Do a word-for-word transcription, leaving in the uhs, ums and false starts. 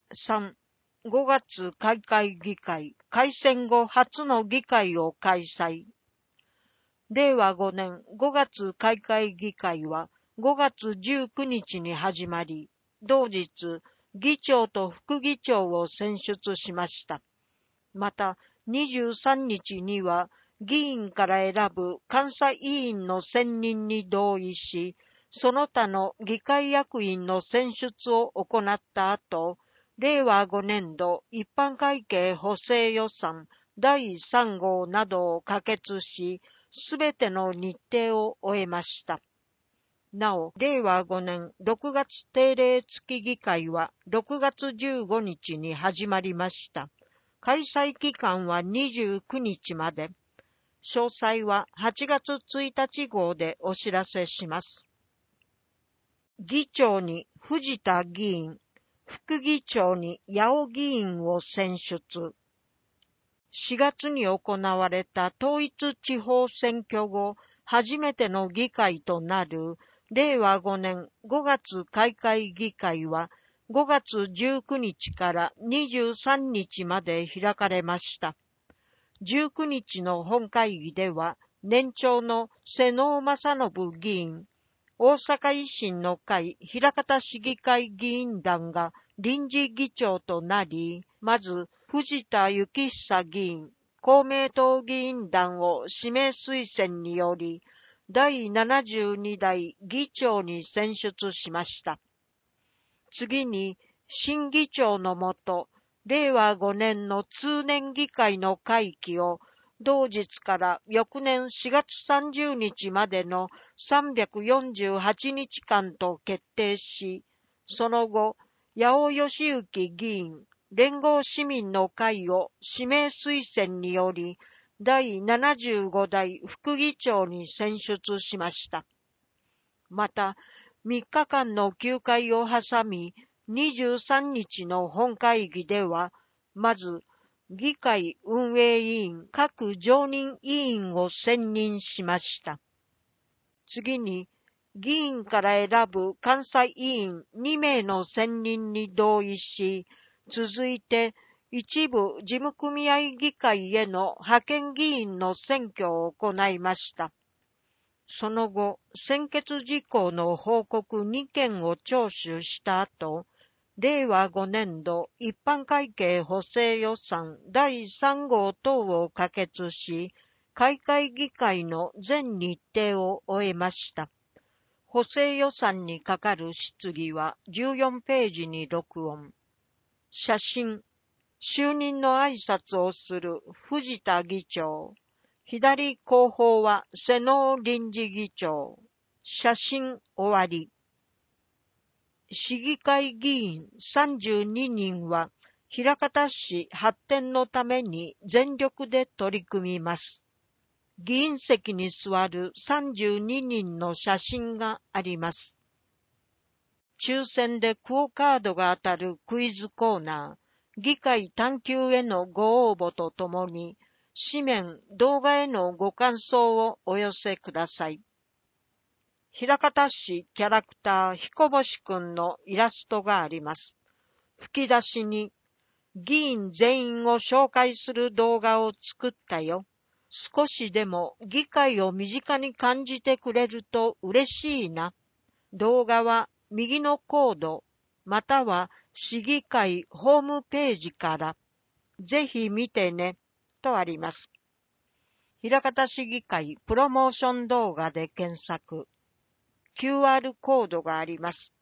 さん、ごがつ開会議会、改選後初の議会を開催。れいわごねんごがつ開会議会はごがつじゅうくにちに始まり、同日、議長と副議長を選出しました。また、にじゅうさんにちには、議員から選ぶ監査委員の選任に同意し、その他の議会役員の選出を行った後、れいわごねんど一般会計補正予算だいさん号などを可決し、すべての日程を終えました。なお、れいわごねんろくがつ定例付議会はろくがつじゅうごにちに始まりました。開催期間はにじゅうくにちまで。詳細ははちがつついたち号でお知らせします。議長に藤田議員、副議長に八尾議員を選出。しがつに行われた統一地方選挙後、初めての議会となるれいわごねんごがつ開会議会はごがつじゅうくにちからにじゅうさんにちまで開かれました。じゅうくにちの本会議では、年長の瀬能正信議員、大阪維新の会枚方市議会議員団が臨時議長となり、まず藤田幸久議員、公明党議員団を指名推薦により、だいななじゅうにだい議長に選出しました。次に、新議長のもと、れいわごねんの通年議会の会期を、同日から翌年しがつさんじゅうにちまでのさんびゃくよんじゅうはちにちかんと決定し、その後、八尾義行議員、連合市民の会を指名推薦により、だいななじゅうごだい副議長に選出しました。また、みっかかんの休会を挟み、にじゅうさんにちの本会議では、まず、議会運営委員各常任委員を選任しました。次に、議員から選ぶ監査委員にめいの選任に同意し、続いて、一部事務組合議会への派遣議員の選挙を行いました。その後、専決事項の報告にけんを聴取した後、れいわごねんど一般会計補正予算だいさん号等を可決し、開会議会の全日程を終えました。補正予算にかかる質疑はじゅうよんページに録音。写真、就任の挨拶をする藤田議長。左後方は瀬能臨時議長。写真終わり。市議会議員さんじゅうににんは、枚方市発展のために全力で取り組みます。議員席に座るさんじゅうににんの写真があります。抽選でクオカードが当たるクイズコーナー、議会探究へのご応募とともに、紙面、動画へのご感想をお寄せください。枚方市キャラクター彦星くんのイラストがあります。吹き出しに、議員全員を紹介する動画を作ったよ。少しでも議会を身近に感じてくれると嬉しいな。動画は右のコード、または市議会ホームページから、ぜひ見てね、とあります。枚方市議会プロモーション動画で検索。キューアール コードがあります。